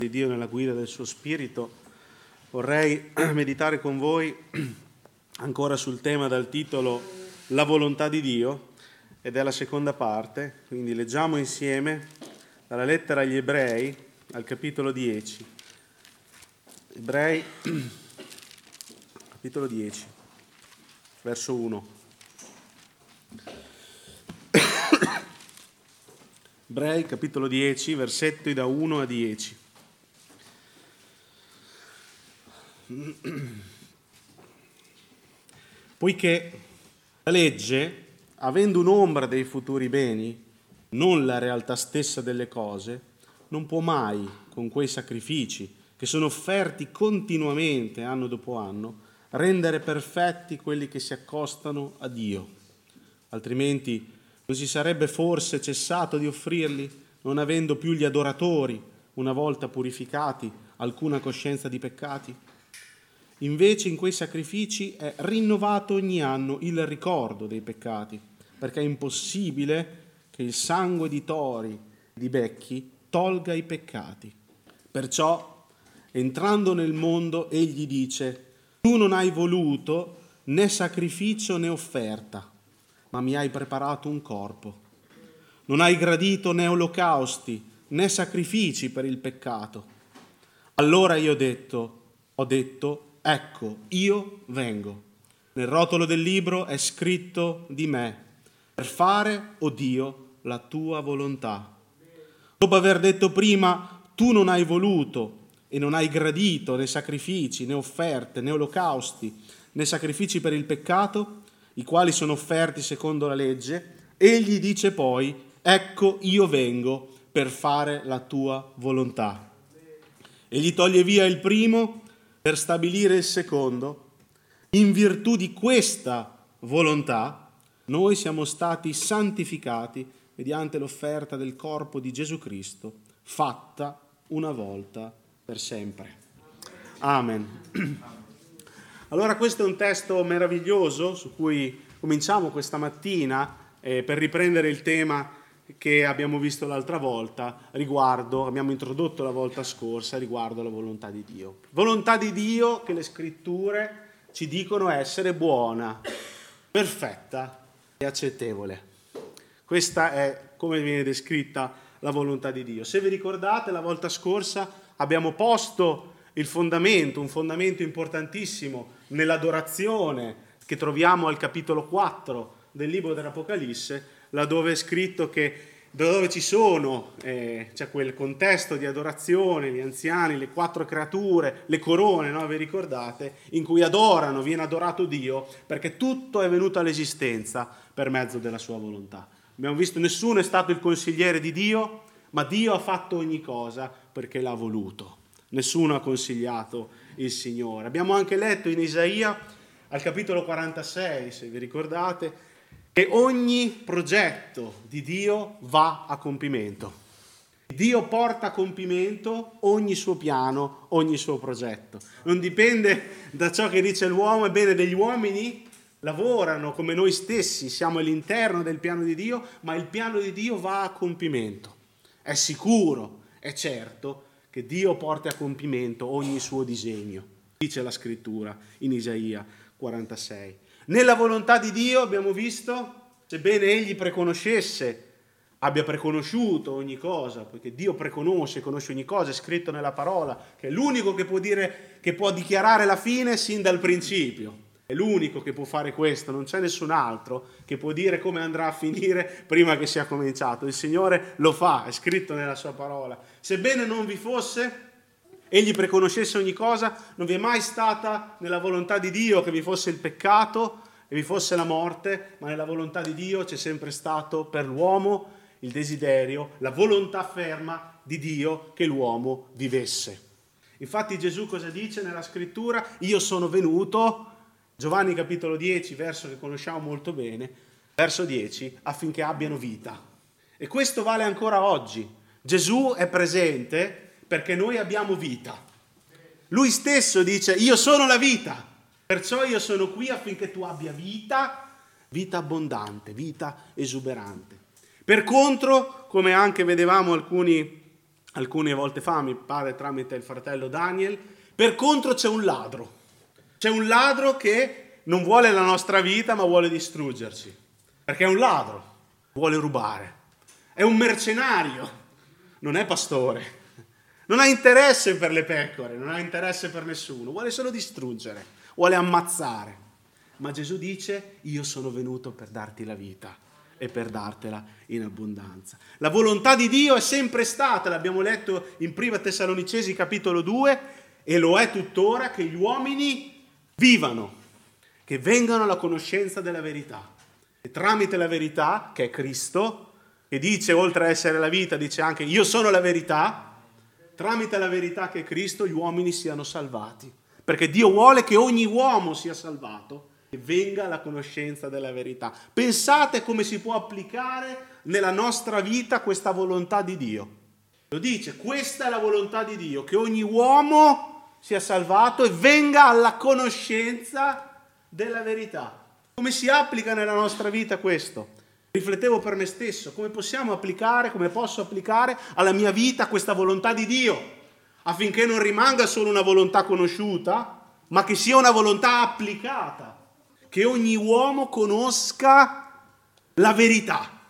di Dio nella guida del suo Spirito, vorrei meditare con voi ancora sul tema dal titolo La volontà di Dio, ed è la seconda parte, quindi leggiamo insieme dalla lettera agli Ebrei al capitolo 10. Ebrei, capitolo 10, verso 1. Ebrei, capitolo 10, versetti da 1 a 10. Poiché la legge, avendo un'ombra dei futuri beni, non la realtà stessa delle cose, non può mai, con quei sacrifici che sono offerti continuamente anno dopo anno, rendere perfetti quelli che si accostano a Dio. Altrimenti non si sarebbe forse cessato di offrirli, non avendo più gli adoratori, una volta purificati, alcuna coscienza di peccati? Invece in quei sacrifici è rinnovato ogni anno il ricordo dei peccati, perché è impossibile che il sangue di tori e di becchi tolga i peccati. Perciò, entrando nel mondo, egli dice: tu non hai voluto né sacrificio né offerta, ma mi hai preparato un corpo. Non hai gradito né olocausti né sacrifici per il peccato. Allora io ho detto, ecco, io vengo. Nel rotolo del libro è scritto di me, per fare, o Dio, la tua volontà. Dopo aver detto prima, tu non hai voluto e non hai gradito né sacrifici, né offerte, né olocausti, né sacrifici per il peccato, i quali sono offerti secondo la legge, egli dice poi, ecco, io vengo per fare la tua volontà. Egli toglie via il primo per stabilire il secondo. In virtù di questa volontà noi siamo stati santificati mediante l'offerta del corpo di Gesù Cristo, fatta una volta per sempre. Amen. Allora questo è un testo meraviglioso su cui cominciamo questa mattina per riprendere il tema che abbiamo visto l'altra volta abbiamo introdotto la volta scorsa riguardo la volontà di Dio. Volontà di Dio che le scritture ci dicono essere buona, perfetta e accettevole. Questa è come viene descritta la volontà di Dio. Se vi ricordate, la volta scorsa abbiamo posto un fondamento importantissimo nell'adorazione che troviamo al capitolo 4 del libro dell'Apocalisse, laddove è scritto che dove ci sono, c'è quel contesto di adorazione, gli anziani, le 4 creature, le corone, no? Vi ricordate? In cui viene adorato Dio, perché tutto è venuto all'esistenza per mezzo della sua volontà. Abbiamo visto, nessuno è stato il consigliere di Dio, ma Dio ha fatto ogni cosa perché l'ha voluto. Nessuno ha consigliato il Signore. Abbiamo anche letto in Isaia, al capitolo 46, se vi ricordate, che ogni progetto di Dio va a compimento. Dio porta a compimento ogni suo piano, ogni suo progetto. Non dipende da ciò che dice l'uomo, ebbene degli uomini lavorano come noi stessi, siamo all'interno del piano di Dio, ma il piano di Dio va a compimento. È sicuro, è certo che Dio porti a compimento ogni suo disegno, dice la scrittura in Isaia 46. Nella volontà di Dio abbiamo visto, sebbene egli abbia preconosciuto ogni cosa, poiché Dio conosce ogni cosa, è scritto nella parola, che è l'unico che può dichiarare la fine sin dal principio. È l'unico che può fare questo, non c'è nessun altro che può dire come andrà a finire prima che sia cominciato. Il Signore lo fa, è scritto nella sua parola. Sebbene non vi fosse, egli preconoscesse ogni cosa, non vi è mai stata nella volontà di Dio che vi fosse il peccato e vi fosse la morte, ma nella volontà di Dio c'è sempre stato per l'uomo il desiderio, la volontà ferma di Dio che l'uomo vivesse. Infatti Gesù cosa dice nella scrittura? Io sono venuto, Giovanni capitolo 10, verso che conosciamo molto bene, verso 10, affinché abbiano vita. E questo vale ancora oggi. Gesù è presente perché noi abbiamo vita. Lui stesso dice, io sono la vita, perciò io sono qui affinché tu abbia vita abbondante, vita esuberante. Per contro, come anche vedevamo alcuni alcune volte fa, mi pare tramite il fratello Daniel. Per contro c'è un ladro. C'è un ladro che non vuole la nostra vita, ma vuole distruggerci. Perché è un ladro, vuole rubare. È un mercenario, non è pastore. Non ha interesse per le pecore, non ha interesse per nessuno, vuole solo distruggere, vuole ammazzare. Ma Gesù dice: io sono venuto per darti la vita e per dartela in abbondanza. La volontà di Dio è sempre stata, l'abbiamo letto in Prima Tessalonicesi capitolo 2, e lo è tuttora, che gli uomini vivano, che vengano alla conoscenza della verità. E tramite la verità, che è Cristo, che dice, oltre a essere la vita, dice anche io sono la verità, tramite la verità che è Cristo gli uomini siano salvati. Perché Dio vuole che ogni uomo sia salvato e venga alla conoscenza della verità. Pensate come si può applicare nella nostra vita questa volontà di Dio. Lo dice, questa è la volontà di Dio, che ogni uomo sia salvato e venga alla conoscenza della verità. Come si applica nella nostra vita questo? Riflettevo per me stesso, come posso applicare alla mia vita questa volontà di Dio, affinché non rimanga solo una volontà conosciuta, ma che sia una volontà applicata, che ogni uomo conosca la verità,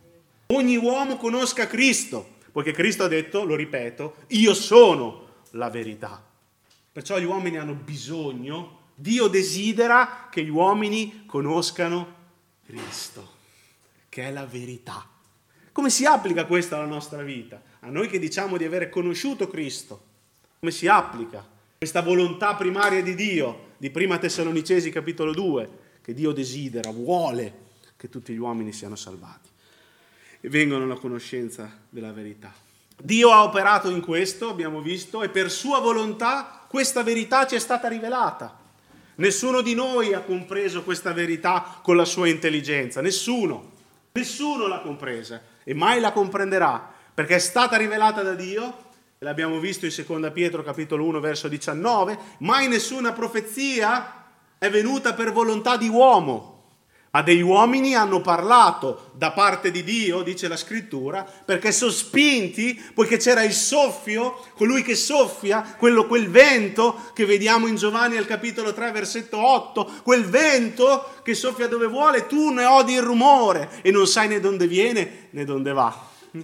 ogni uomo conosca Cristo, poiché Cristo ha detto, lo ripeto, io sono la verità. Perciò gli uomini hanno bisogno, Dio desidera che gli uomini conoscano Cristo, che è la verità. Come si applica questo alla nostra vita? A noi che diciamo di avere conosciuto Cristo, come si applica questa volontà primaria di Dio, di Prima Tessalonicesi capitolo 2, che Dio desidera, vuole che tutti gli uomini siano salvati e vengano alla conoscenza della verità. Dio ha operato in questo, abbiamo visto, e per sua volontà questa verità ci è stata rivelata. Nessuno di noi ha compreso questa verità con la sua intelligenza, nessuno l'ha compresa e mai la comprenderà, perché è stata rivelata da Dio, e l'abbiamo visto in 2 Pietro capitolo 1 verso 19, mai nessuna profezia è venuta per volontà di uomo, ma degli uomini hanno parlato da parte di Dio, dice la scrittura, perché sospinti, poiché c'era il soffio, colui che soffia, quel vento che vediamo in Giovanni al capitolo 3 versetto 8, quel vento che soffia dove vuole, tu ne odi il rumore e non sai né dove viene né dove va.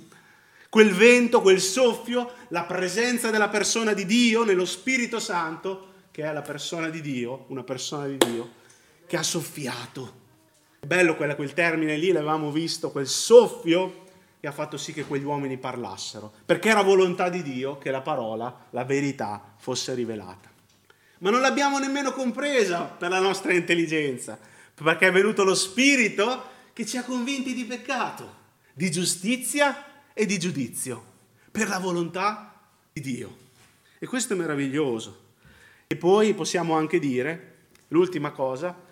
Quel vento, quel soffio, la presenza della persona di Dio nello Spirito Santo, che è la persona di Dio, una persona di Dio, che ha soffiato. Bello quel termine lì, l'avevamo visto, quel soffio che ha fatto sì che quegli uomini parlassero, perché era volontà di Dio che la parola, la verità, fosse rivelata. Ma non l'abbiamo nemmeno compresa per la nostra intelligenza, perché è venuto lo Spirito che ci ha convinti di peccato, di giustizia e di giudizio, per la volontà di Dio. E questo è meraviglioso. E poi possiamo anche dire, l'ultima cosa,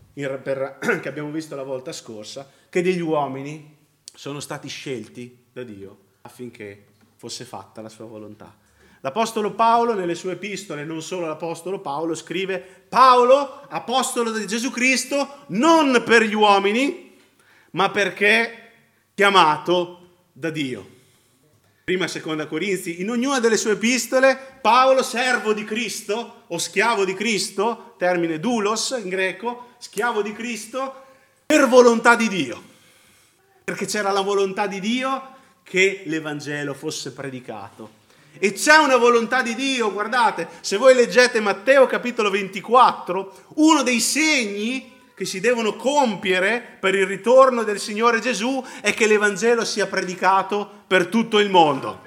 che abbiamo visto la volta scorsa, che degli uomini sono stati scelti da Dio affinché fosse fatta la sua volontà. L'Apostolo Paolo nelle sue epistole, non solo l'Apostolo Paolo, scrive: Paolo, apostolo di Gesù Cristo, non per gli uomini, ma perché chiamato da Dio. Prima e seconda Corinzi, in ognuna delle sue epistole, Paolo, servo di Cristo o schiavo di Cristo, termine doulos in greco, schiavo di Cristo, per volontà di Dio. Perché c'era la volontà di Dio che l'Evangelo fosse predicato. E c'è una volontà di Dio, guardate, se voi leggete Matteo capitolo 24, uno dei segni che si devono compiere per il ritorno del Signore Gesù è che l'Evangelo sia predicato per tutto il mondo.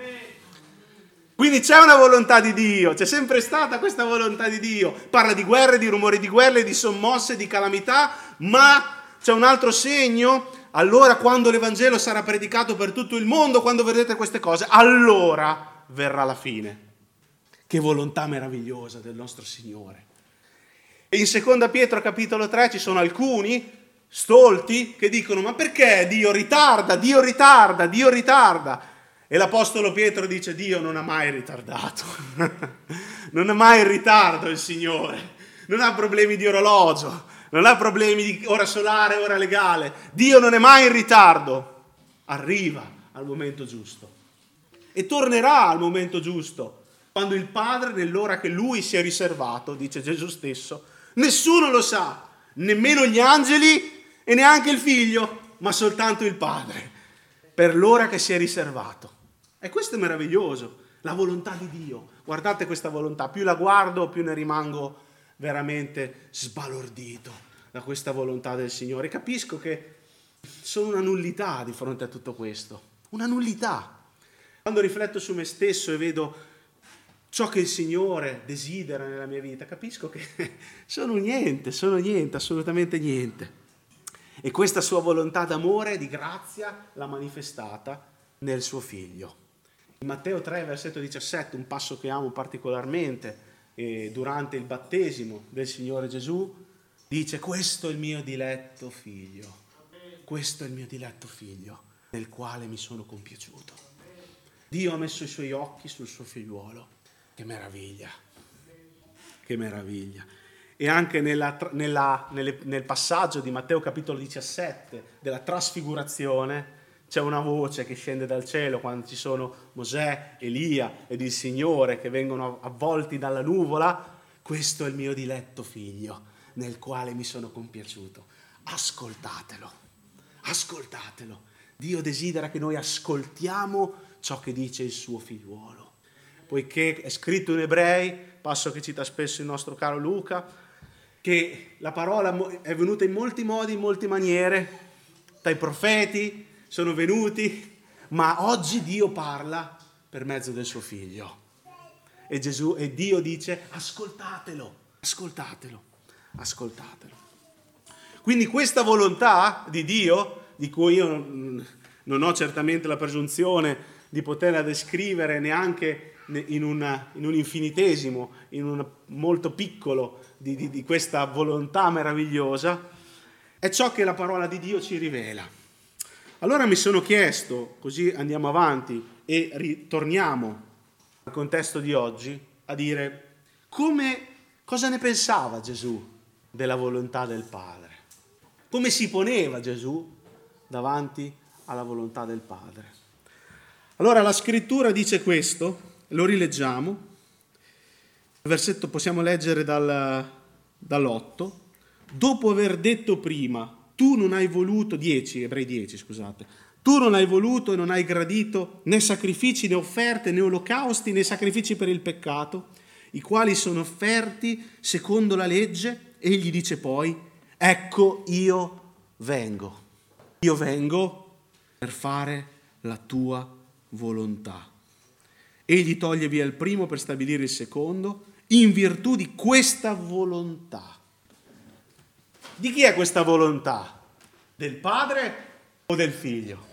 Quindi c'è una volontà di Dio, c'è sempre stata questa volontà di Dio. Parla di guerre, di rumori di guerre, di sommosse, di calamità, ma c'è un altro segno. Allora, quando l'Evangelo sarà predicato per tutto il mondo, quando vedrete queste cose, allora verrà la fine. Che volontà meravigliosa del nostro Signore. E in 2 Pietro capitolo 3 ci sono alcuni stolti che dicono: ma perché Dio ritarda, Dio ritarda, Dio ritarda? E l'Apostolo Pietro dice: Dio non ha mai ritardato, non ha mai in ritardo il Signore, non ha problemi di orologio, non ha problemi di ora solare, ora legale. Dio non è mai in ritardo, arriva al momento giusto. e tornerà al momento giusto, quando il Padre, nell'ora che Lui si è riservato, dice Gesù stesso, nessuno lo sa, nemmeno gli angeli e neanche il Figlio, ma soltanto il Padre, per l'ora che si è riservato. E questo è meraviglioso, la volontà di Dio. Guardate questa volontà, più la guardo, più ne rimango veramente sbalordito da questa volontà del Signore. Capisco che sono una nullità di fronte a tutto questo, una nullità. Quando rifletto su me stesso e vedo ciò che il Signore desidera nella mia vita, capisco che sono niente, assolutamente niente. E questa sua volontà d'amore e di grazia l'ha manifestata nel suo Figlio. In Matteo 3, versetto 17, un passo che amo particolarmente, durante il battesimo del Signore Gesù, dice: questo è il mio diletto Figlio, questo è il mio diletto Figlio, nel quale mi sono compiaciuto. Dio ha messo i suoi occhi sul suo figliuolo. Che meraviglia, che meraviglia. E anche nel passaggio di Matteo capitolo 17 della trasfigurazione c'è una voce che scende dal cielo quando ci sono Mosè, Elia ed il Signore che vengono avvolti dalla nuvola. Questo è il mio diletto Figlio, nel quale mi sono compiaciuto. Ascoltatelo, ascoltatelo. Dio desidera che noi ascoltiamo ciò che dice il suo figliuolo. Poiché è scritto in Ebrei, passo che cita spesso il nostro caro Luca, che la parola è venuta in molti modi, in molte maniere, dai profeti sono venuti, ma oggi Dio parla per mezzo del suo Figlio. E Dio dice: ascoltatelo, ascoltatelo, ascoltatelo. Quindi questa volontà di Dio, di cui io non ho certamente la presunzione di poterla descrivere neanche in un infinitesimo, in un molto piccolo di questa volontà meravigliosa, è ciò che la parola di Dio ci rivela. Allora mi sono chiesto, così andiamo avanti e ritorniamo al contesto di oggi, a dire cosa ne pensava Gesù della volontà del Padre? Come si poneva Gesù davanti alla volontà del Padre? Allora la scrittura dice questo, lo rileggiamo, il versetto possiamo leggere dall'8, dopo aver detto prima, tu non hai voluto, Ebrei 10, scusate, tu non hai voluto e non hai gradito né sacrifici né offerte né olocausti né sacrifici per il peccato, i quali sono offerti secondo la legge, egli dice poi, ecco io vengo per fare la tua volontà. Egli toglie via il primo per stabilire il secondo, in virtù di questa volontà. Di chi è questa volontà? Del Padre o del Figlio?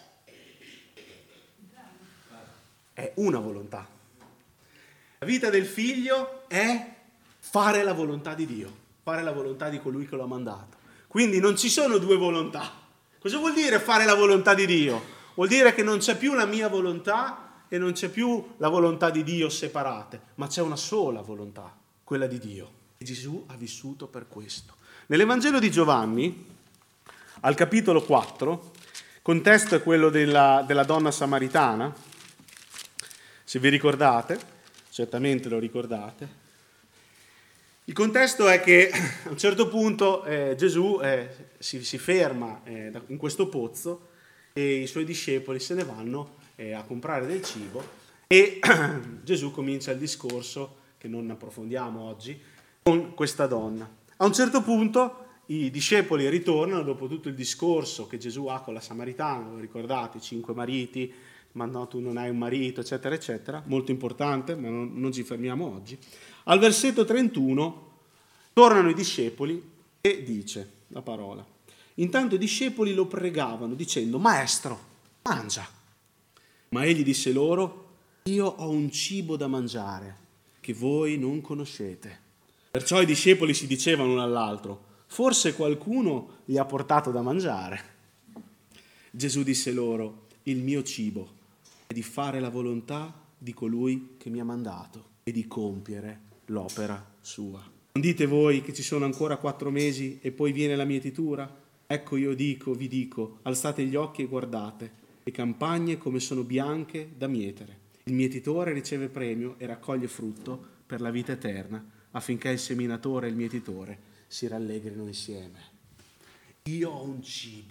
È una volontà. La vita del Figlio è fare la volontà di Dio, fare la volontà di colui che lo ha mandato. Quindi non ci sono due volontà. Cosa vuol dire fare la volontà di Dio? Vuol dire che non c'è più la mia volontà e non c'è più la volontà di Dio separate, ma c'è una sola volontà, quella di Dio. E Gesù ha vissuto per questo. Nell'Evangelo di Giovanni, al capitolo 4, il contesto è quello della donna samaritana, se vi ricordate, certamente lo ricordate. Il contesto è che a un certo punto Gesù si ferma in questo pozzo e i suoi discepoli se ne vanno a comprare del cibo e Gesù comincia il discorso, che non approfondiamo oggi, con questa donna. A un certo punto i discepoli ritornano dopo tutto il discorso che Gesù ha con la Samaritana, lo ricordate, 5 mariti, ma no, tu non hai un marito, eccetera, eccetera, molto importante, ma non ci fermiamo oggi. Al versetto 31 tornano i discepoli e dice la parola. Intanto i discepoli lo pregavano dicendo: Maestro, mangia. Ma egli disse loro: io ho un cibo da mangiare che voi non conoscete. Perciò i discepoli si dicevano l'un all'altro: forse qualcuno gli ha portato da mangiare. Gesù disse loro: il mio cibo è di fare la volontà di colui che mi ha mandato e di compiere l'opera sua. Non dite voi che ci sono ancora 4 mesi e poi viene la mietitura? Ecco io vi dico, alzate gli occhi e guardate, le campagne come sono bianche da mietere. Il mietitore riceve premio e raccoglie frutto per la vita eterna, affinché il seminatore e il mietitore si rallegrino insieme. Io ho un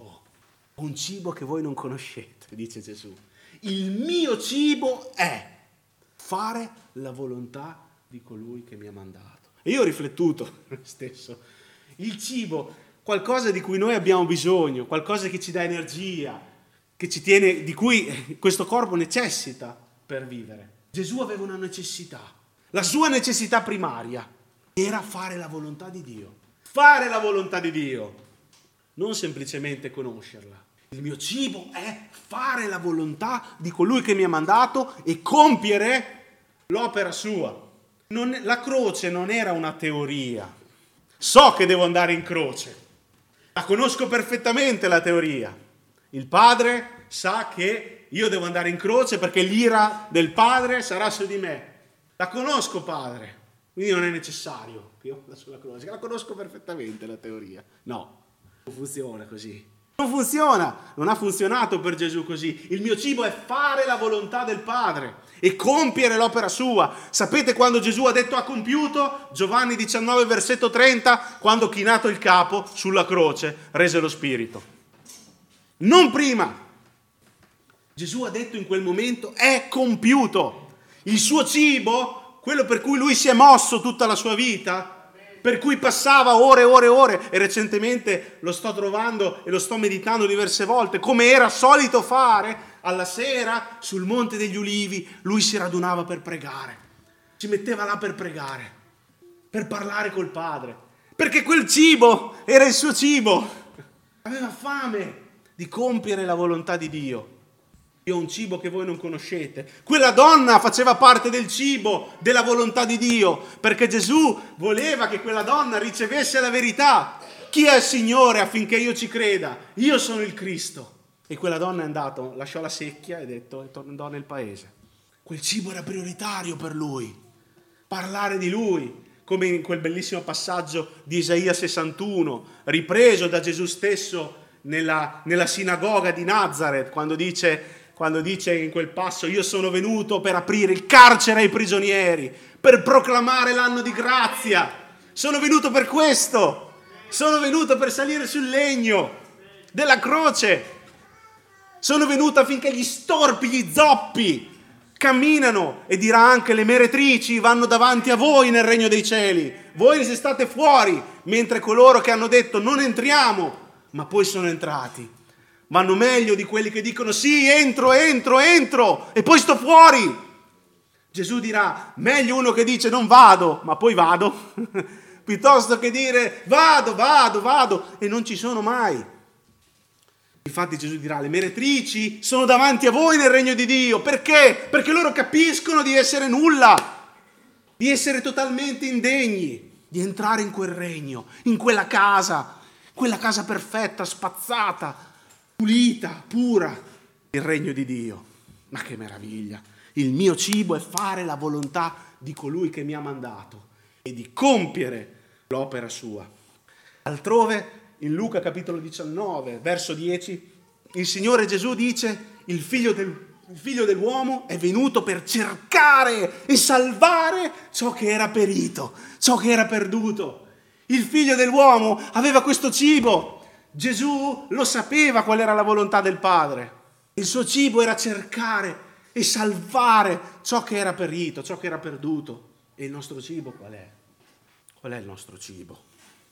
cibo che voi non conoscete, dice Gesù. Il mio cibo è fare la volontà di colui che mi ha mandato. E io ho riflettuto stesso. Il cibo, qualcosa di cui noi abbiamo bisogno, qualcosa che ci dà energia, che ci tiene, di cui questo corpo necessita per vivere. Gesù aveva una necessità. La sua necessità primaria era fare la volontà di Dio. Fare la volontà di Dio, non semplicemente conoscerla. Il mio cibo è fare la volontà di colui che mi ha mandato e compiere l'opera sua. La croce non era una teoria. So che devo andare in croce. La conosco perfettamente la teoria. Il Padre sa che io devo andare in croce perché l'ira del Padre sarà su di me. La conosco, Padre. Quindi non è necessario che io vada sulla croce. La conosco perfettamente la teoria. No, non funziona così. Non funziona, non ha funzionato per Gesù così. Il mio cibo è fare la volontà del Padre e compiere l'opera sua. Sapete quando Gesù ha detto ha compiuto? Giovanni 19 versetto 30, quando chinato il capo sulla croce rese lo spirito. Non prima. Gesù ha detto in quel momento è compiuto. Il suo cibo, quello per cui lui si è mosso tutta la sua vita, per cui passava ore e ore e ore, e recentemente lo sto trovando e lo sto meditando diverse volte, come era solito fare alla sera sul Monte degli Ulivi, lui si radunava per pregare, si metteva là per pregare, per parlare col Padre, perché quel cibo era il suo cibo, aveva fame di compiere la volontà di Dio. Io ho un cibo che voi non conoscete. Quella donna faceva parte del cibo, della volontà di Dio, perché Gesù voleva che quella donna ricevesse la verità. Chi è il Signore affinché io ci creda? Io sono il Cristo. E quella donna è andata, lasciò la secchia e tornò nel paese. Quel cibo era prioritario per lui. Parlare di lui, come in quel bellissimo passaggio di Isaia 61, ripreso da Gesù stesso nella sinagoga di Nazareth, quando dice in quel passo: io sono venuto per aprire il carcere ai prigionieri, per proclamare l'anno di grazia. Sono venuto per questo. Sono venuto per salire sul legno della croce. Sono venuto affinché gli storpi, gli zoppi camminano, e dirà anche: le meretrici vanno davanti a voi nel regno dei cieli. Voi se state fuori, mentre coloro che hanno detto non entriamo, ma poi sono entrati, vanno meglio di quelli che dicono sì, entro, e poi sto fuori. Gesù dirà: meglio uno che dice non vado, ma poi vado, piuttosto che dire vado, e non ci sono mai. Infatti Gesù dirà: le meretrici sono davanti a voi nel regno di Dio. Perché? Perché loro capiscono di essere nulla, di essere totalmente indegni di entrare in quel regno, in quella casa perfetta, spazzata, pulita, pura, il regno di Dio. Ma che meraviglia! Il mio cibo è fare la volontà di colui che mi ha mandato e di compiere l'opera sua. Altrove, in Luca capitolo 19, verso 10, il Signore Gesù dice: il figlio dell'uomo è venuto per cercare e salvare ciò che era perito, ciò che era perduto. Il figlio dell'uomo aveva questo cibo. Gesù lo sapeva qual era la volontà del Padre. Il suo cibo era cercare e salvare ciò che era perito, ciò che era perduto. E il nostro cibo qual è? Qual è il nostro cibo?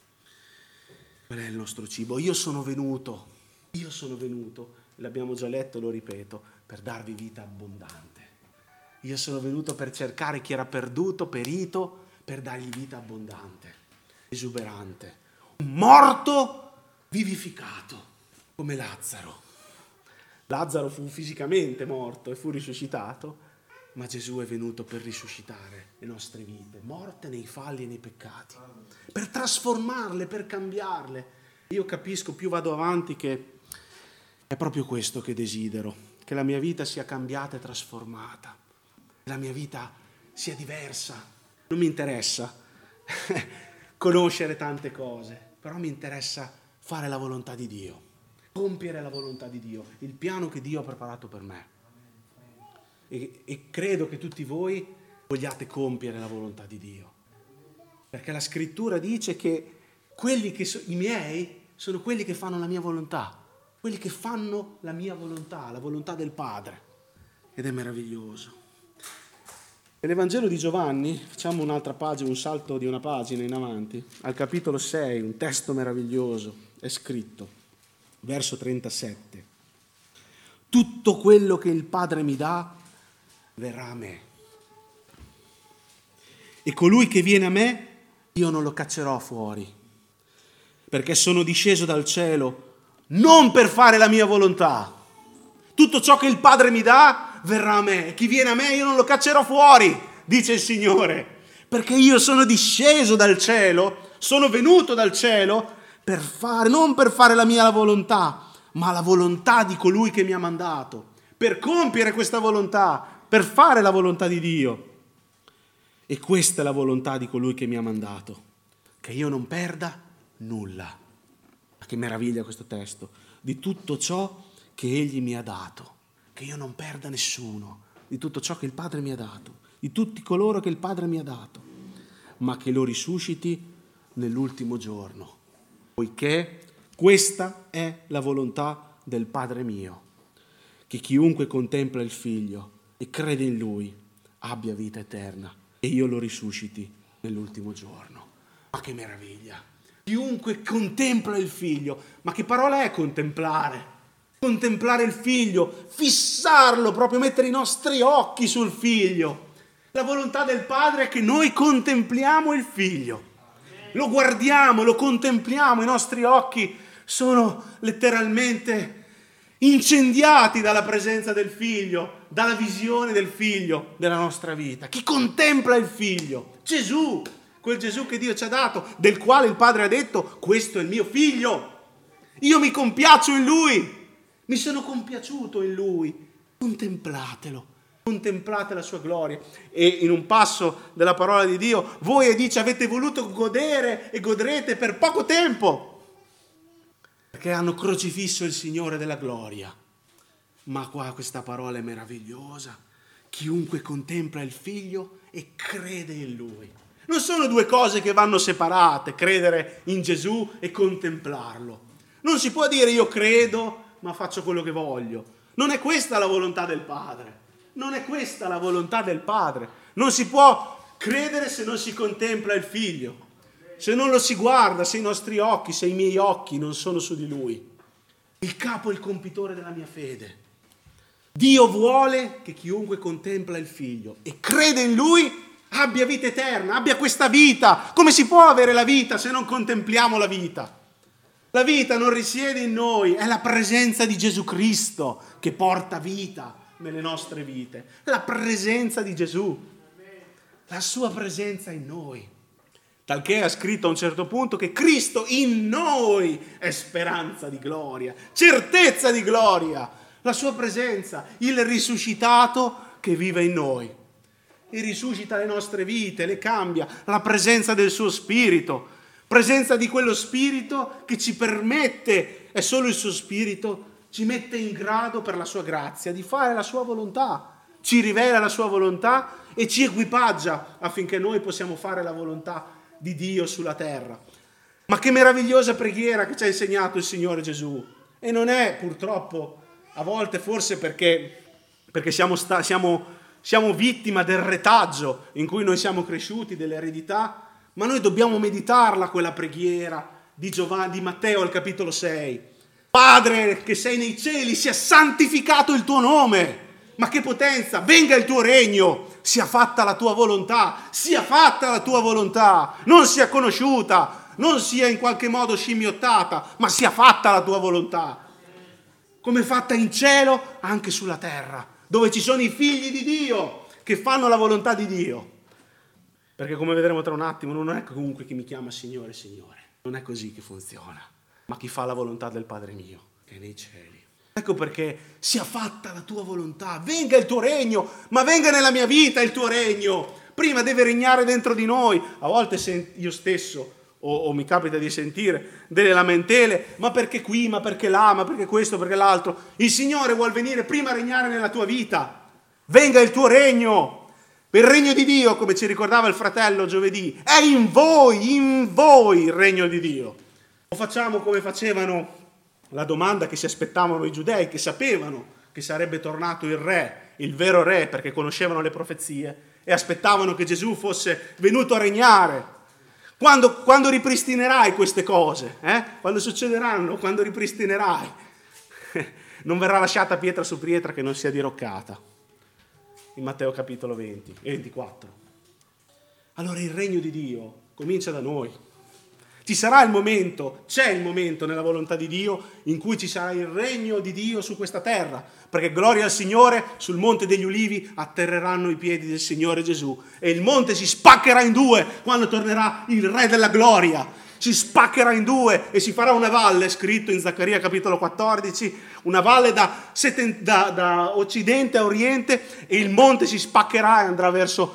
Qual è il nostro cibo? Io sono venuto, l'abbiamo già letto, lo ripeto, per darvi vita abbondante. Io sono venuto per cercare chi era perduto, perito, per dargli vita abbondante, esuberante. Un morto vivificato, come Lazzaro. Lazzaro fu fisicamente morto e fu risuscitato, ma Gesù è venuto per risuscitare le nostre vite, morte nei falli e nei peccati, per trasformarle, per cambiarle. Io capisco, più vado avanti, che è proprio questo che desidero, che la mia vita sia cambiata e trasformata, che la mia vita sia diversa. Non mi interessa conoscere tante cose, però mi interessa fare la volontà di Dio. compiere la volontà di Dio, il piano che Dio ha preparato per me. E credo che tutti voi vogliate compiere la volontà di Dio. Perché la scrittura dice che quelli che i miei sono quelli che fanno la mia volontà, quelli che fanno la mia volontà, la volontà del Padre. Ed è meraviglioso. Nell'Evangelo di Giovanni, facciamo un'altra pagina, un salto di una pagina in avanti, al capitolo 6, un testo meraviglioso, è scritto, verso 37. Tutto quello che il Padre mi dà verrà a me. E colui che viene a me, io non lo caccerò fuori, perché sono disceso dal cielo non per fare la mia volontà. Tutto ciò che il Padre mi dà verrà a me, e chi viene a me io non lo caccerò fuori, dice il Signore, perché io sono disceso dal cielo, sono venuto dal cielo non per fare la mia volontà, ma la volontà di colui che mi ha mandato, per compiere questa volontà, per fare la volontà di Dio. E questa è la volontà di colui che mi ha mandato, che io non perda nulla. Ma che meraviglia questo testo, di tutto ciò che Egli mi ha dato, che io non perda nessuno, di tutto ciò che il Padre mi ha dato, di tutti coloro che il Padre mi ha dato, ma che lo risusciti nell'ultimo giorno, poiché questa è la volontà del Padre mio, che chiunque contempla il Figlio e crede in Lui abbia vita eterna e io lo risusciti nell'ultimo giorno. Ma che meraviglia! Chiunque contempla il Figlio, ma che parola è contemplare? Contemplare il Figlio, fissarlo, proprio mettere i nostri occhi sul Figlio. La volontà del Padre è che noi contempliamo il Figlio. Lo guardiamo, lo contempliamo, i nostri occhi sono letteralmente incendiati dalla presenza del Figlio, dalla visione del Figlio della nostra vita. Chi contempla il Figlio? Gesù, quel Gesù che Dio ci ha dato, del quale il Padre ha detto: questo è il mio Figlio, io mi compiaccio in Lui. Mi sono compiaciuto in Lui. Contemplatelo, contemplate la sua gloria. E in un passo della parola di Dio, voi dice avete voluto godere e godrete per poco tempo, perché hanno crocifisso il Signore della gloria. Ma qua questa parola è meravigliosa. Chiunque contempla il Figlio e crede in Lui. Non sono due cose che vanno separate, credere in Gesù e contemplarlo. Non si può dire io credo ma faccio quello che voglio. Non è questa la volontà del Padre. Non è questa la volontà del Padre. Non si può credere se non si contempla il Figlio, se non lo si guarda, se i nostri occhi, se i miei occhi non sono su di Lui. Il capo è il compitore della mia fede. Dio vuole che chiunque contempla il Figlio e crede in Lui abbia vita eterna, abbia questa vita. Come si può avere la vita se non contempliamo la vita? La vita non risiede in noi, è la presenza di Gesù Cristo che porta vita nelle nostre vite. La presenza di Gesù, la sua presenza in noi. Talché ha scritto a un certo punto che Cristo in noi è speranza di gloria, certezza di gloria. La sua presenza, il risuscitato che vive in noi. E risuscita le nostre vite, le cambia, la presenza del suo Spirito. Presenza di quello Spirito che ci permette, è solo il suo Spirito, ci mette in grado per la sua grazia di fare la sua volontà, ci rivela la sua volontà e ci equipaggia affinché noi possiamo fare la volontà di Dio sulla terra. Ma che meravigliosa preghiera che ci ha insegnato il Signore Gesù. E non è purtroppo, a volte forse perché siamo vittima del retaggio in cui noi siamo cresciuti, dell'eredità, ma noi dobbiamo meditarla quella preghiera di Matteo al capitolo 6. Padre che sei nei cieli, sia santificato il tuo nome. Ma che potenza, venga il tuo regno, sia fatta la tua volontà, sia fatta la tua volontà, non sia conosciuta, non sia in qualche modo scimmiottata, ma sia fatta la tua volontà. Come fatta in cielo, anche sulla terra, dove ci sono i figli di Dio che fanno la volontà di Dio. Perché come vedremo tra un attimo, non è comunque chi mi chiama Signore, Signore. Non è così che funziona. Ma chi fa la volontà del Padre mio, che è nei cieli. Ecco perché sia fatta la tua volontà, venga il tuo regno, ma venga nella mia vita il tuo regno. Prima deve regnare dentro di noi. A volte io stesso o mi capita di sentire delle lamentele, ma perché qui, ma perché là, ma perché questo, perché l'altro. Il Signore vuol venire prima a regnare nella tua vita. Venga il tuo regno. Il regno di Dio, come ci ricordava il fratello giovedì, è in voi il regno di Dio. O facciamo come facevano la domanda che si aspettavano i giudei, che sapevano che sarebbe tornato il re, il vero re, perché conoscevano le profezie, e aspettavano che Gesù fosse venuto a regnare. Quando ripristinerai queste cose? Quando succederanno? Quando ripristinerai? Non verrà lasciata pietra su pietra che non sia diroccata. In Matteo capitolo 20 e 24. Allora il regno di Dio comincia da noi. Ci sarà il momento, c'è il momento nella volontà di Dio in cui ci sarà il regno di Dio su questa terra, perché gloria al Signore, sul monte degli ulivi atterreranno i piedi del Signore Gesù e il monte si spaccherà in due quando tornerà il Re della gloria. Si spaccherà in due e si farà una valle, scritto in Zaccaria capitolo 14, una valle da occidente a oriente, e il monte si spaccherà e andrà verso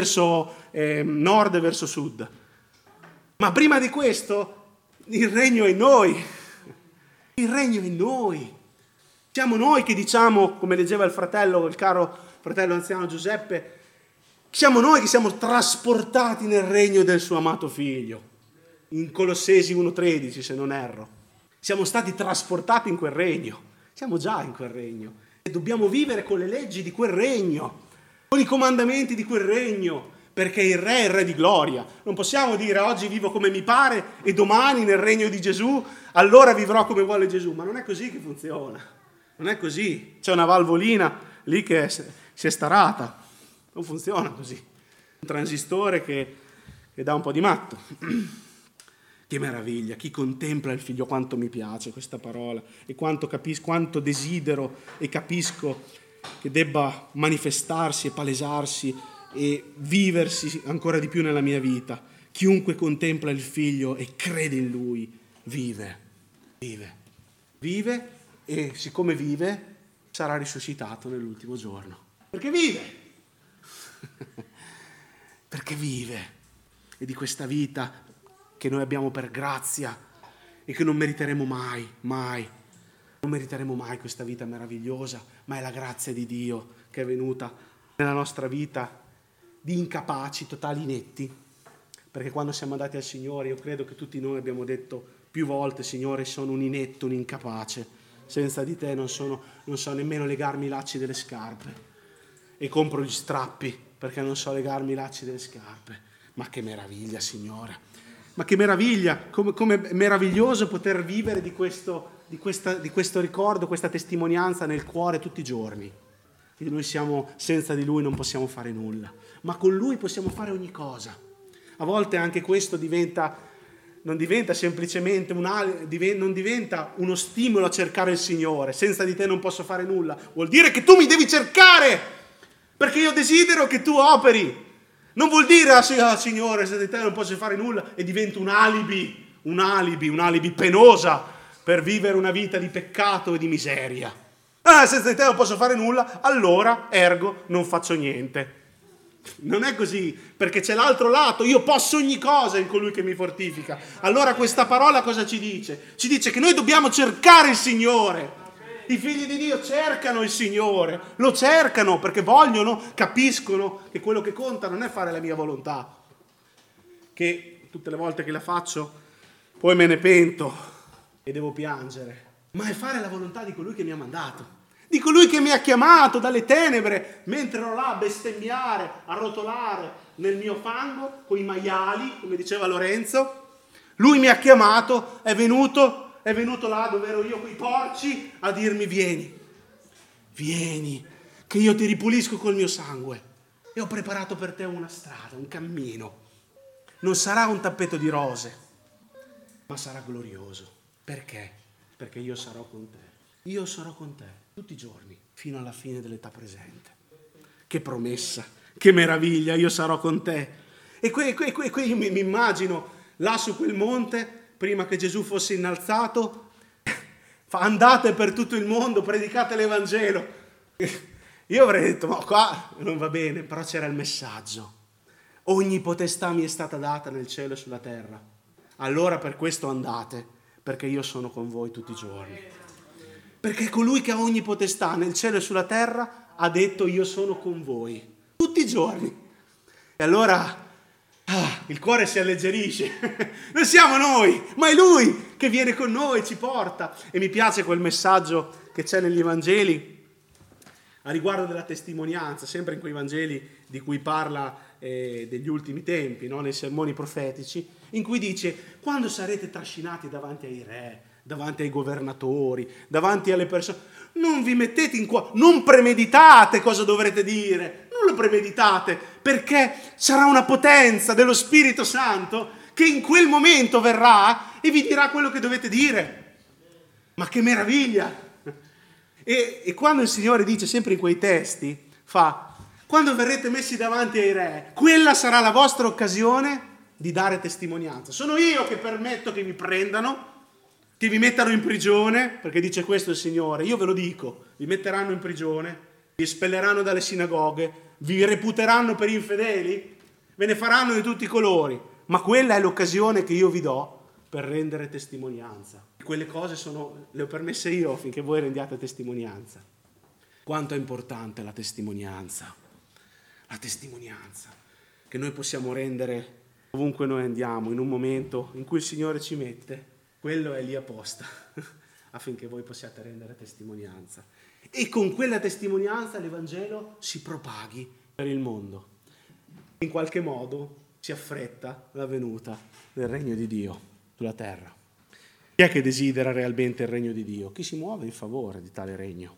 nord e verso sud. Ma prima di questo il regno è in noi. Il regno è in noi. Siamo noi che diciamo, come leggeva il caro fratello anziano Giuseppe, siamo noi che siamo trasportati nel regno del suo amato figlio. In Colossesi 1,13, se non erro. Siamo stati trasportati in quel regno. Siamo già in quel regno. E dobbiamo vivere con le leggi di quel regno, con i comandamenti di quel regno, perché il Re è il Re di gloria. Non possiamo dire oggi vivo come mi pare e domani nel regno di Gesù allora vivrò come vuole Gesù. Ma non è così che funziona. Non è così. C'è una valvolina lì che si è starata. Non funziona così. Un transistore che dà un po' di matto. Che meraviglia, chi contempla il figlio, quanto mi piace questa parola e quanto desidero e capisco che debba manifestarsi e palesarsi e viversi ancora di più nella mia vita. Chiunque contempla il figlio e crede in lui vive e siccome vive sarà risuscitato nell'ultimo giorno. Perché vive! Perché vive. E di questa vita che noi abbiamo per grazia e che non meriteremo mai. Non meriteremo mai questa vita meravigliosa, ma è la grazia di Dio che è venuta nella nostra vita di incapaci, totali inetti. Perché quando siamo andati al Signore, io credo che tutti noi abbiamo detto più volte: Signore, sono un inetto, un incapace. Senza di te non so nemmeno legarmi i lacci delle scarpe. E compro gli strappi perché non so legarmi i lacci delle scarpe. Ma che meraviglia, Signore! Ma che meraviglia, come è meraviglioso poter vivere di questo ricordo, questa testimonianza nel cuore tutti i giorni. E noi senza di Lui non possiamo fare nulla, ma con Lui possiamo fare ogni cosa. A volte anche questo non diventa semplicemente non diventa uno stimolo a cercare il Signore. Senza di te non posso fare nulla. Vuol dire che tu mi devi cercare, perché io desidero che tu operi. Non vuol dire, Signore, se di te non posso fare nulla, e diventa un alibi penosa per vivere una vita di peccato e di miseria. Senza di te non posso fare nulla, allora, ergo, non faccio niente. Non è così, perché c'è l'altro lato, io posso ogni cosa in colui che mi fortifica. Allora questa parola cosa ci dice? Ci dice che noi dobbiamo cercare il Signore. I figli di Dio cercano il Signore, lo cercano perché capiscono che quello che conta non è fare la mia volontà, che tutte le volte che la faccio poi me ne pento e devo piangere, ma è fare la volontà di colui che mi ha mandato, di colui che mi ha chiamato dalle tenebre, mentre ero là a bestemmiare, a rotolare nel mio fango, con i maiali, come diceva Lorenzo. Lui mi ha chiamato, è venuto là dove ero io con i porci a dirmi: vieni, che io ti ripulisco col mio sangue e ho preparato per te una strada, un cammino. Non sarà un tappeto di rose, ma sarà glorioso. Perché? Perché io sarò con te. Io sarò con te tutti i giorni, fino alla fine dell'età presente. Che promessa, che meraviglia, io sarò con te. E qui mi immagino là su quel monte, prima che Gesù fosse innalzato, andate per tutto il mondo, predicate l'Evangelo. Io avrei detto: ma qua non va bene, però c'era il messaggio. Ogni potestà mi è stata data nel cielo e sulla terra. allora per questo andate, perché io sono con voi tutti i giorni. Perché colui che ha ogni potestà nel cielo e sulla terra ha detto io sono con voi tutti i giorni. E allora il cuore si alleggerisce. Non siamo noi, ma è Lui che viene con noi, ci porta. E mi piace quel messaggio che c'è negli Evangeli a riguardo della testimonianza, sempre in quei Vangeli di cui parla degli ultimi tempi, no? Nei sermoni profetici, in cui dice: quando sarete trascinati davanti ai re, davanti ai governatori, davanti alle persone, non vi mettete in cuore, non premeditate cosa dovrete dire, non lo premeditate, perché sarà una potenza dello Spirito Santo che in quel momento verrà e vi dirà quello che dovete dire. Ma che meraviglia! E quando il Signore dice sempre in quei testi, quando verrete messi davanti ai re, quella sarà la vostra occasione di dare testimonianza. Sono io che permetto che vi prendano, che vi mettano in prigione, perché dice questo il Signore, io ve lo dico, vi metteranno in prigione, vi espelleranno dalle sinagoghe, vi reputeranno per infedeli, ve ne faranno di tutti i colori, ma quella è l'occasione che io vi do per rendere testimonianza. Quelle cose le ho permesse io affinché voi rendiate testimonianza. Quanto è importante la testimonianza. La testimonianza che noi possiamo rendere ovunque noi andiamo, in un momento in cui il Signore ci mette, quello è lì apposta, affinché voi possiate rendere testimonianza. E con quella testimonianza l'Evangelo si propaghi per il mondo. In qualche modo si affretta la venuta del regno di Dio sulla terra. Chi è che desidera realmente il regno di Dio? Chi si muove in favore di tale regno.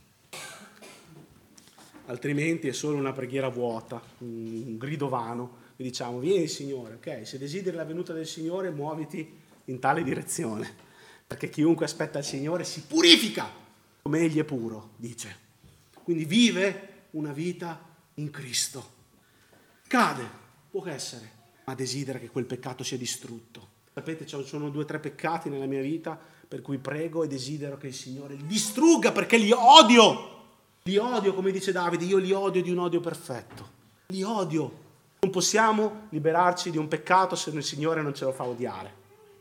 Altrimenti è solo una preghiera vuota, un grido vano, e diciamo: vieni Signore, ok, se desideri la venuta del Signore muoviti in tale direzione, perché chiunque aspetta il Signore si purifica come Egli è puro, dice. Quindi vive una vita in Cristo. Cade, può essere, ma desidera che quel peccato sia distrutto. Sapete, ci sono 2 o 3 peccati nella mia vita per cui prego e desidero che il Signore li distrugga, perché li odio. Li odio, come dice Davide, io li odio di un odio perfetto. Li odio. Non possiamo liberarci di un peccato se il Signore non ce lo fa odiare.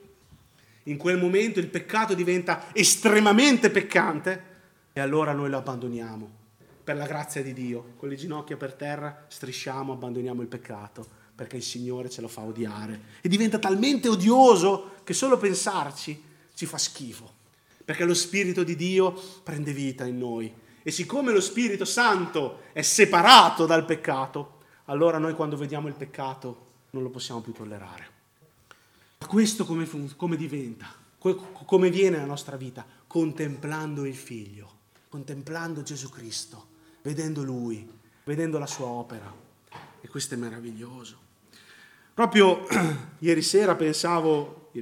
In quel momento il peccato diventa estremamente peccante e allora noi lo abbandoniamo. Per la grazia di Dio, con le ginocchia per terra, strisciamo, abbandoniamo il peccato, perché il Signore ce lo fa odiare. E diventa talmente odioso che solo pensarci ci fa schifo, perché lo Spirito di Dio prende vita in noi. E siccome lo Spirito Santo è separato dal peccato, allora noi quando vediamo il peccato non lo possiamo più tollerare. Ma questo come diventa? Come viene la nostra vita? Contemplando il Figlio, contemplando Gesù Cristo, vedendo Lui, vedendo la sua opera. E questo è meraviglioso. Proprio ieri sera pensavo,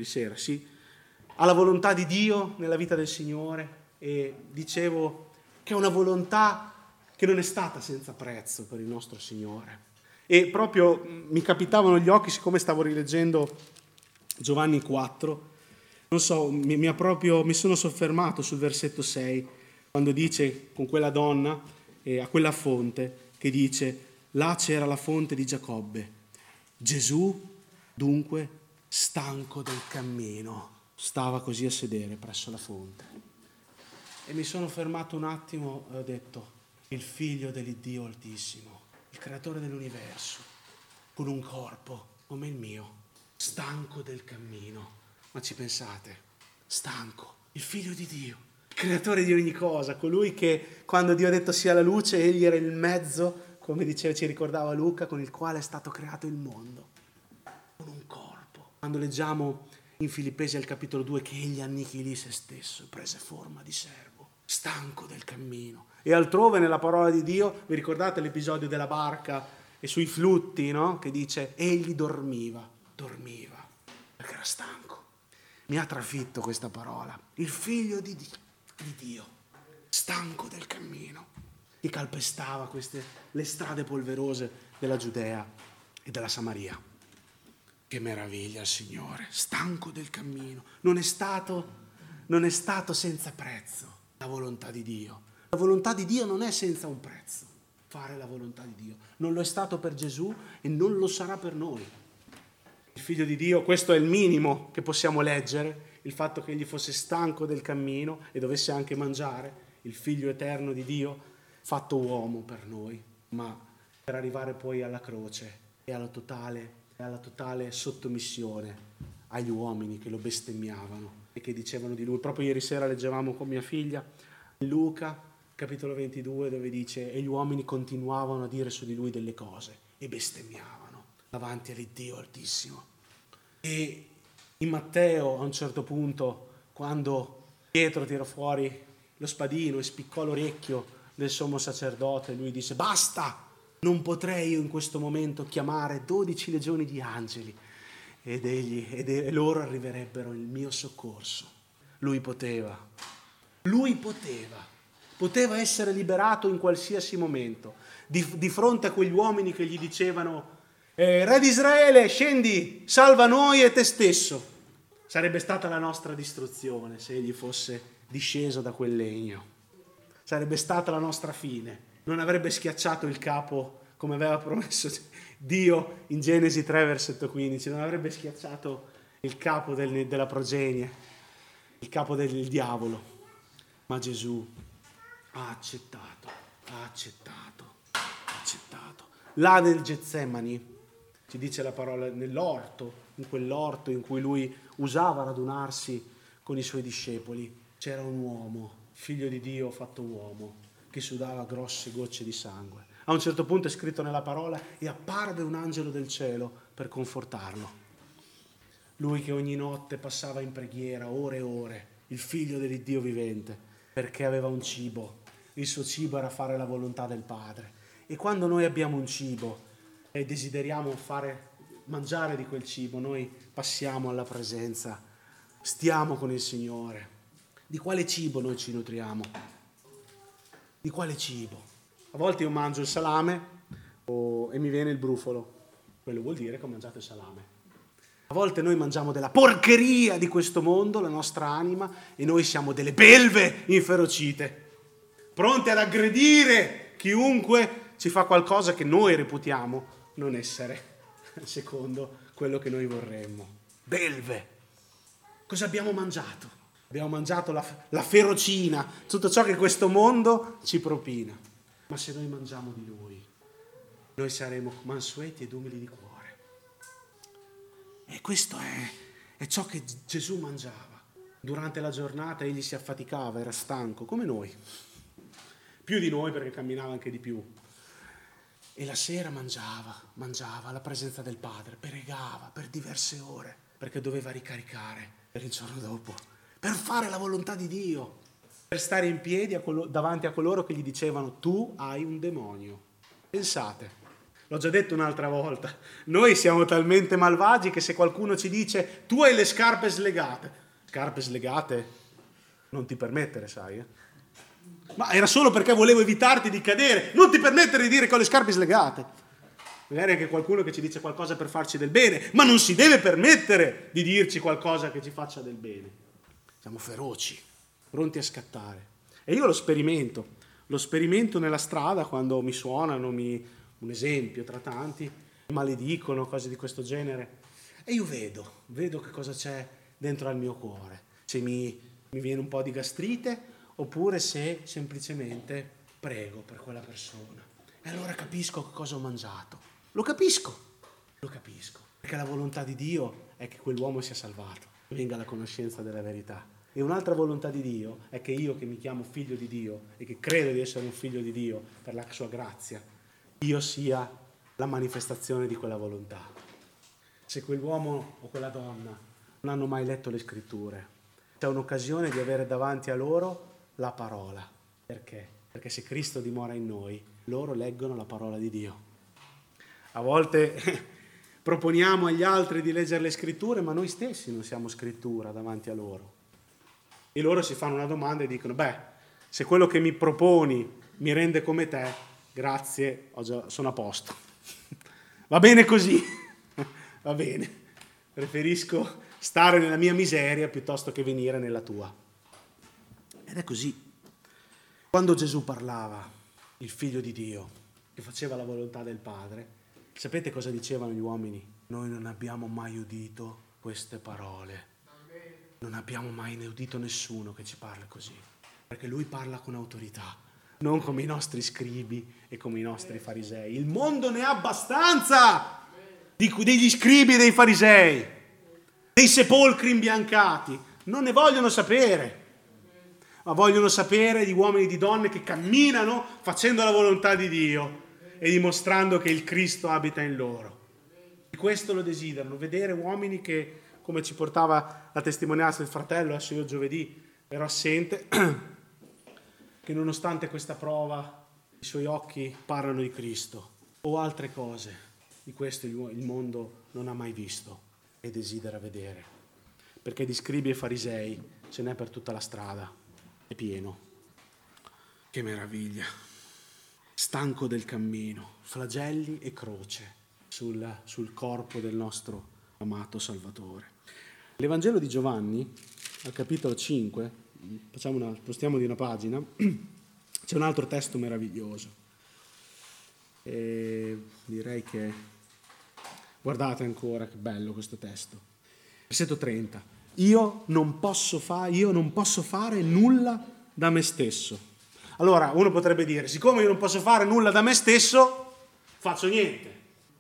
alla volontà di Dio nella vita del Signore e dicevo che è una volontà che non è stata senza prezzo per il nostro Signore. E proprio mi capitavano gli occhi, siccome stavo rileggendo Giovanni 4, non so, mi sono soffermato sul versetto 6, quando dice con quella donna a quella fonte, che dice: là c'era la fonte di Giacobbe. Gesù, dunque, stanco del cammino, stava così a sedere presso la fonte. E mi sono fermato un attimo e ho detto: il Figlio dell'Iddio Altissimo, il creatore dell'universo, con un corpo come il mio, stanco del cammino. Ma ci pensate? Stanco, il Figlio di Dio, il creatore di ogni cosa, colui che quando Dio ha detto sia la luce, egli era il mezzo, come diceva, ci ricordava Luca, con il quale è stato creato il mondo, con un corpo. Quando leggiamo in Filippesi al capitolo 2 che egli annichilì se stesso e prese forma di servo, stanco del cammino. E altrove nella parola di Dio, vi ricordate l'episodio della barca e sui flutti, no? Che dice: egli dormiva, perché era stanco. Mi ha trafitto questa parola, il Figlio di Dio, stanco del cammino, che calpestava le strade polverose della Giudea e della Samaria. Che meraviglia il Signore, stanco del cammino. Non è stato senza prezzo la volontà di Dio. La volontà di Dio non è senza un prezzo. Fare la volontà di Dio non lo è stato per Gesù e non lo sarà per noi. Il figlio di Dio, questo è il minimo che possiamo leggere, il fatto che egli fosse stanco del cammino e dovesse anche mangiare, il figlio eterno di Dio, fatto uomo per noi, ma per arrivare poi alla croce e alla totale sottomissione agli uomini che lo bestemmiavano e che dicevano di lui. Proprio ieri sera leggevamo con mia figlia in Luca, capitolo 22, dove dice: e gli uomini continuavano a dire su di lui delle cose e bestemmiavano davanti all'Iddio Altissimo. E in Matteo, a un certo punto, quando Pietro tirò fuori lo spadino e spiccò l'orecchio del sommo sacerdote, lui disse: basta, non potrei io in questo momento chiamare 12 legioni di angeli e loro arriverebbero in mio soccorso. Lui poteva essere liberato in qualsiasi momento, di fronte a quegli uomini che gli dicevano: Re di Israele, scendi, salva noi e te stesso. Sarebbe stata la nostra distruzione se egli fosse disceso da quel legno. Sarebbe stata la nostra fine. Non avrebbe schiacciato il capo come aveva promesso Dio in Genesi 3, versetto 15. Non avrebbe schiacciato il capo della progenie, il capo del diavolo. Ma Gesù ha accettato. Là nel Getsemani, ci dice la parola, in quell'orto in cui lui usava radunarsi con i suoi discepoli, c'era un uomo, figlio di Dio fatto uomo, che sudava grosse gocce di sangue. A un certo punto è scritto nella parola: e apparve un angelo del cielo per confortarlo. Lui che ogni notte passava in preghiera, ore e ore, il figlio dell'Iddio vivente, perché aveva un cibo. Il suo cibo era fare la volontà del Padre. E quando noi abbiamo un cibo e desideriamo mangiare di quel cibo, noi passiamo alla presenza, stiamo con il Signore. Di quale cibo noi ci nutriamo? Di quale cibo? A volte io mangio il salame e mi viene il brufolo. Quello vuol dire che ho mangiato il salame. A volte noi mangiamo della porcheria di questo mondo, la nostra anima, e noi siamo delle belve inferocite, pronte ad aggredire chiunque ci fa qualcosa che noi reputiamo non essere secondo quello che noi vorremmo. Belve. Cosa abbiamo mangiato? Abbiamo mangiato la ferocina, tutto ciò che questo mondo ci propina. Ma se noi mangiamo di Lui, noi saremo mansueti ed umili di cuore. E questo è ciò che Gesù mangiava. Durante la giornata egli si affaticava, era stanco, come noi. Più di noi, perché camminava anche di più. E la sera mangiava alla presenza del Padre, pregava per diverse ore, perché doveva ricaricare per il giorno dopo, per fare la volontà di Dio, per stare in piedi davanti a coloro che gli dicevano: tu hai un demonio. Pensate, l'ho già detto un'altra volta, noi siamo talmente malvagi che se qualcuno ci dice: tu hai le scarpe slegate, non ti permettere, sai, Ma era solo perché volevo evitarti di cadere. Non ti permettere di dire che ho le scarpe slegate. Magari anche qualcuno che ci dice qualcosa per farci del bene, ma non si deve permettere di dirci qualcosa che ci faccia del bene. Siamo feroci, pronti a scattare. E io lo sperimento nella strada quando mi suonano, un esempio tra tanti, maledicono, cose di questo genere. E io vedo che cosa c'è dentro al mio cuore. Se mi viene un po' di gastrite, oppure se semplicemente prego per quella persona. E allora capisco che cosa ho mangiato. Lo capisco, perché la volontà di Dio è che quell'uomo sia salvato, venga alla conoscenza della verità. E un'altra volontà di Dio è che io, che mi chiamo figlio di Dio e che credo di essere un figlio di Dio per la sua grazia, io sia la manifestazione di quella volontà. Se quell'uomo o quella donna non hanno mai letto le scritture, c'è un'occasione di avere davanti a loro la parola. Perché? Perché se Cristo dimora in noi, loro leggono la parola di Dio. A volte proponiamo agli altri di leggere le scritture, ma noi stessi non siamo scrittura davanti a loro. E loro si fanno una domanda e dicono: se quello che mi proponi mi rende come te, grazie, sono a posto. Va bene così, va bene. Preferisco stare nella mia miseria piuttosto che venire nella tua. Ed è così. Quando Gesù parlava, il figlio di Dio, che faceva la volontà del Padre, sapete cosa dicevano gli uomini? Noi non abbiamo mai udito queste parole. Non abbiamo mai udito nessuno che ci parli così. Perché lui parla con autorità, non come i nostri scribi e come i nostri farisei. Il mondo ne ha abbastanza degli scribi e dei farisei, dei sepolcri imbiancati. Non ne vogliono sapere, ma vogliono sapere di uomini e di donne che camminano facendo la volontà di Dio e dimostrando che il Cristo abita in loro. E questo lo desiderano, vedere uomini che, come ci portava la testimonianza del fratello, adesso io giovedì ero assente, che nonostante questa prova i suoi occhi parlano di Cristo o altre cose. Di questo il mondo non ha mai visto e desidera vedere, perché di scribi e farisei ce n'è per tutta la strada, è pieno. Che meraviglia! Stanco del cammino, flagelli e croce sul corpo del nostro amato Salvatore. L'Evangelo di Giovanni, al capitolo 5, spostiamo di una pagina, c'è un altro testo meraviglioso. E direi che, guardate ancora che bello questo testo. Versetto 30. Io non posso fare nulla da me stesso. Allora, uno potrebbe dire, siccome io non posso fare nulla da me stesso, faccio niente.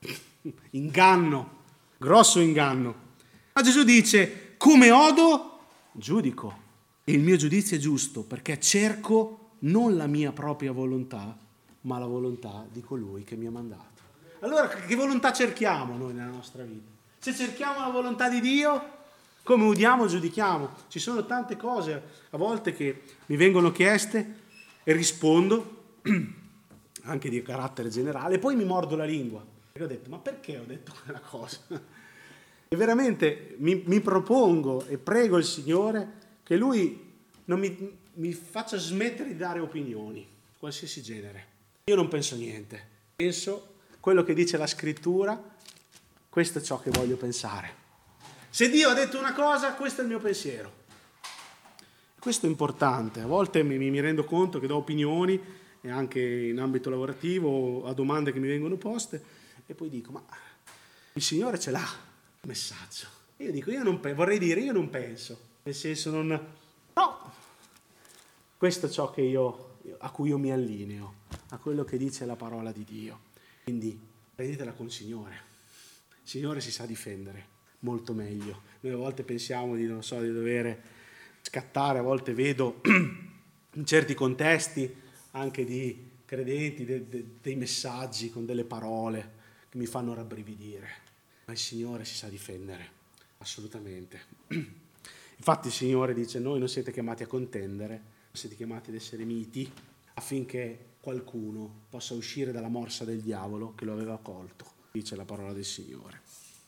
Inganno, grosso inganno. Ma Gesù dice, come odo, giudico. E il mio giudizio è giusto, perché cerco non la mia propria volontà, ma la volontà di colui che mi ha mandato. Allora, che volontà cerchiamo noi nella nostra vita? Se cerchiamo la volontà di Dio, come udiamo, giudichiamo. Ci sono tante cose a volte che mi vengono chieste e rispondo, anche di carattere generale, e poi mi mordo la lingua. Perché ho detto, ma perché ho detto quella cosa? E veramente mi propongo e prego il Signore che Lui non mi faccia smettere di dare opinioni, qualsiasi genere. Io non penso niente, penso quello che dice la Scrittura, questo è ciò che voglio pensare. Se Dio ha detto una cosa, questo è il mio pensiero. Questo è importante, a volte mi rendo conto che do opinioni, e anche in ambito lavorativo, a domande che mi vengono poste, e poi dico, ma il Signore ce l'ha il messaggio. Io dico, io non penso, nel senso no, questo è ciò che a cui io mi allineo, a quello che dice la parola di Dio. Quindi prendetela con il Signore. Il Signore si sa difendere molto meglio. Noi a volte pensiamo di dover scattare, a volte vedo in certi contesti anche di credenti dei messaggi con delle parole che mi fanno rabbrividire. Ma il Signore si sa difendere, assolutamente. Infatti il Signore dice, noi non siete chiamati a contendere, siete chiamati ad essere miti affinché qualcuno possa uscire dalla morsa del diavolo che lo aveva colto, dice la parola del Signore.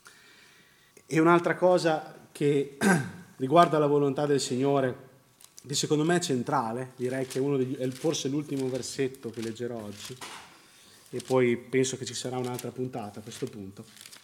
E un'altra cosa che riguarda la volontà del Signore, che secondo me è centrale, direi che è forse l'ultimo versetto che leggerò oggi, e poi penso che ci sarà un'altra puntata a questo punto,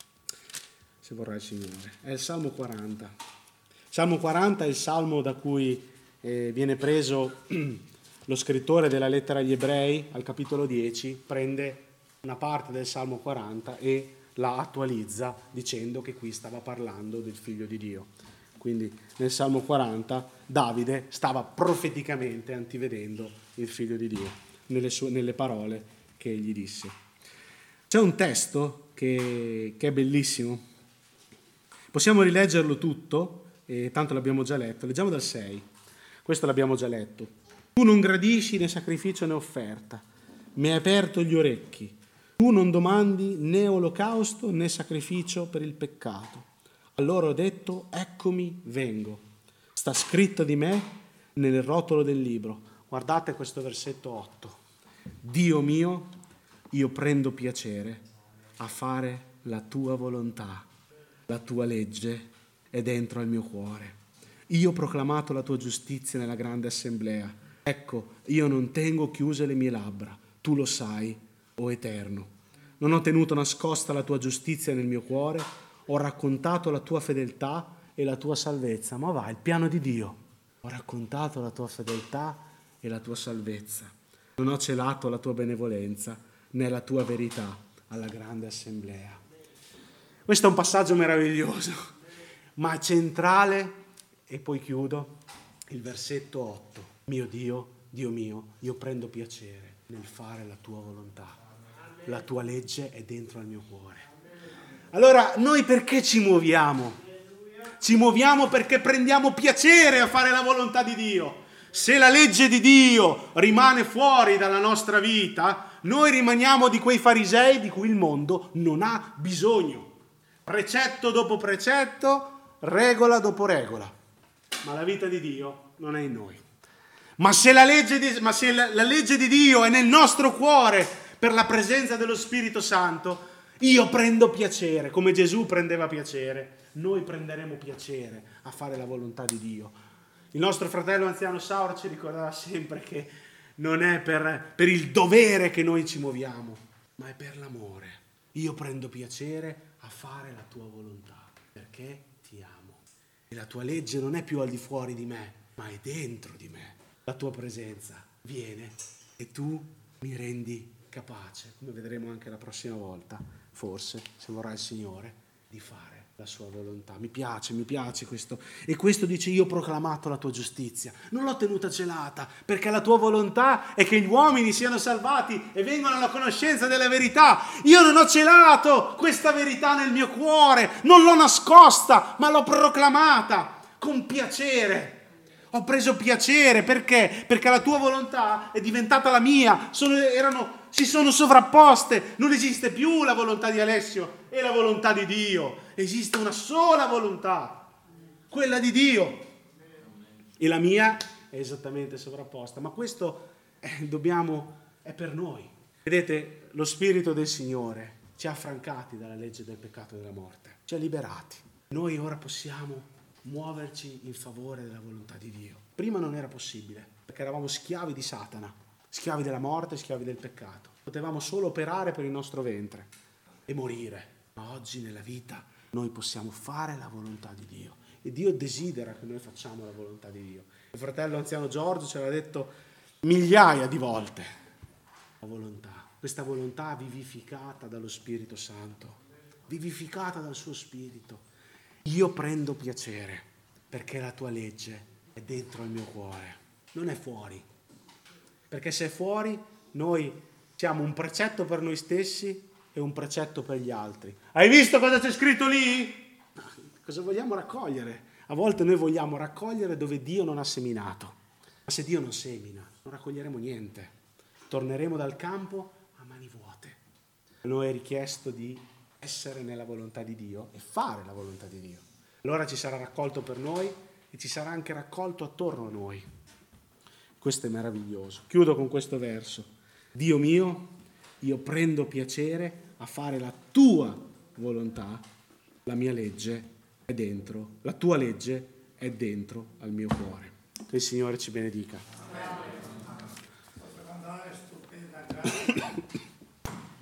se vorrà il Signore. È il Salmo 40. Salmo 40 è il salmo da cui viene preso lo scrittore della lettera agli Ebrei, al capitolo 10, prende una parte del Salmo 40 e la attualizza dicendo che qui stava parlando del Figlio di Dio. Quindi nel Salmo 40 Davide stava profeticamente antivedendo il Figlio di Dio nelle parole che egli disse. C'è un testo che è bellissimo. Possiamo rileggerlo tutto, tanto l'abbiamo già letto. Leggiamo dal 6. Questo l'abbiamo già letto. Tu non gradisci né sacrificio né offerta, mi hai aperto gli orecchi. Tu non domandi né olocausto né sacrificio per il peccato. Allora ho detto, eccomi, vengo. Sta scritto di me nel rotolo del libro. Guardate questo versetto 8. Dio mio, io prendo piacere a fare la tua volontà. La tua legge è dentro al mio cuore. Io ho proclamato la tua giustizia nella grande assemblea. Ecco, io non tengo chiuse le mie labbra. Tu lo sai, o Eterno. Non ho tenuto nascosta la tua giustizia nel mio cuore, ho raccontato la tua fedeltà e la tua salvezza. Ma va, il piano di Dio. Ho raccontato la tua fedeltà e la tua salvezza. Non ho celato la tua benevolenza né la tua verità alla grande assemblea. Questo è un passaggio meraviglioso, ma centrale, e poi chiudo, il versetto 8. Mio Dio, Dio mio, io prendo piacere nel fare la tua volontà. La tua legge è dentro al mio cuore. Allora, noi perché ci muoviamo? Ci muoviamo perché prendiamo piacere a fare la volontà di Dio. Se la legge di Dio rimane fuori dalla nostra vita, noi rimaniamo di quei farisei di cui il mondo non ha bisogno. Precetto dopo precetto, regola dopo regola. Ma la vita di Dio non è in noi. Ma se la legge di Dio è nel nostro cuore per la presenza dello Spirito Santo, io prendo piacere, come Gesù prendeva piacere, noi prenderemo piacere a fare la volontà di Dio. Il nostro fratello anziano Sauro ci ricordava sempre che non è per il dovere che noi ci muoviamo, ma è per l'amore. Io prendo piacere a fare la tua volontà, perché ti amo. E la tua legge non è più al di fuori di me, ma è dentro di me. La tua presenza viene e tu mi rendi capace, come vedremo anche la prossima volta, forse, se vorrà il Signore, di fare la sua volontà. Mi piace questo. E questo dice: io ho proclamato la tua giustizia. Non l'ho tenuta celata, perché la tua volontà è che gli uomini siano salvati e vengano alla conoscenza della verità. Io non ho celato questa verità nel mio cuore, non l'ho nascosta, ma l'ho proclamata con piacere. Ho preso piacere, perché? Perché la tua volontà è diventata la mia, si sono sovrapposte, non esiste più la volontà di Alessio e la volontà di Dio, esiste una sola volontà, quella di Dio, e la mia è esattamente sovrapposta, ma questo è per noi. Vedete, lo Spirito del Signore ci ha affrancati dalla legge del peccato e della morte, ci ha liberati. Noi ora possiamo muoverci in favore della volontà di Dio. Prima non era possibile, perché eravamo schiavi di Satana, schiavi della morte, schiavi del peccato. Potevamo solo operare per il nostro ventre e morire. Ma oggi nella vita noi possiamo fare la volontà di Dio. E Dio desidera che noi facciamo la volontà di Dio. Il fratello anziano Giorgio ce l'ha detto migliaia di volte. La volontà, questa volontà vivificata dallo Spirito Santo, vivificata dal suo Spirito. Io prendo piacere perché la tua legge è dentro il mio cuore, non è fuori. Perché se è fuori, noi siamo un precetto per noi stessi e un precetto per gli altri. Hai visto cosa c'è scritto lì? Cosa vogliamo raccogliere? A volte noi vogliamo raccogliere dove Dio non ha seminato. Ma se Dio non semina, non raccoglieremo niente. Torneremo dal campo a mani vuote. A noi è richiesto di essere nella volontà di Dio e fare la volontà di Dio. Allora ci sarà raccolto per noi e ci sarà anche raccolto attorno a noi. Questo è meraviglioso. Chiudo con questo verso. Dio mio, io prendo piacere a fare la tua volontà, la mia legge è dentro, la tua legge è dentro al mio cuore. Che il Signore ci benedica.